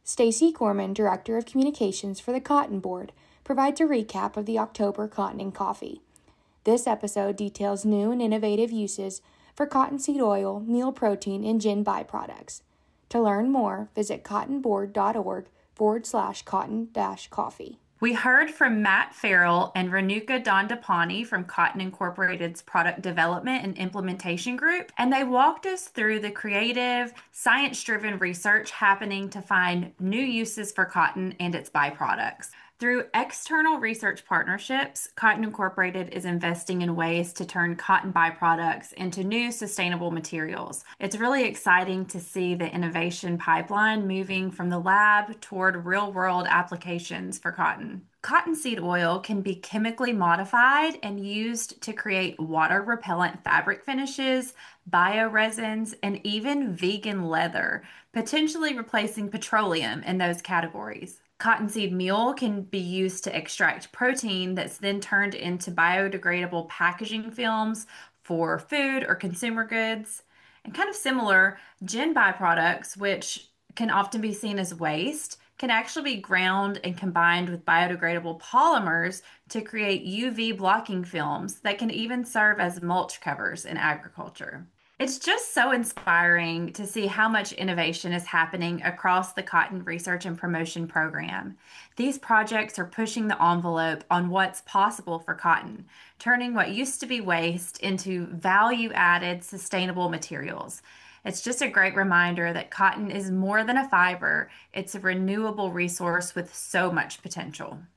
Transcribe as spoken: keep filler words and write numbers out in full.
Stacy Corman, Director of Communications for the Cotton Board, provides a recap of the October Cotton and Coffee. This episode details new and innovative uses for cottonseed oil, meal protein, and gin byproducts. To learn more, visit cottonboard.org forward slash cotton dash coffee. We heard from Matt Farrell and Renuka Dandapani from Cotton Incorporated's Product Development and Implementation Group, and they walked us through the creative, science-driven research happening to find new uses for cotton and its byproducts. Through external research partnerships, Cotton Incorporated is investing in ways to turn cotton byproducts into new sustainable materials. It's really exciting to see the innovation pipeline moving from the lab toward real-world applications for cotton. Cottonseed oil can be chemically modified and used to create water-repellent fabric finishes, bioresins, and even vegan leather, potentially replacing petroleum in those categories. Cottonseed meal can be used to extract protein that's then turned into biodegradable packaging films for food or consumer goods. And kind of similar, gin byproducts, which can often be seen as waste, can actually be ground and combined with biodegradable polymers to create U V blocking films that can even serve as mulch covers in agriculture. It's just so inspiring to see how much innovation is happening across the Cotton Research and Promotion Program. These projects are pushing the envelope on what's possible for cotton, turning what used to be waste into value-added sustainable materials. It's just a great reminder that cotton is more than a fiber, it's a renewable resource with so much potential.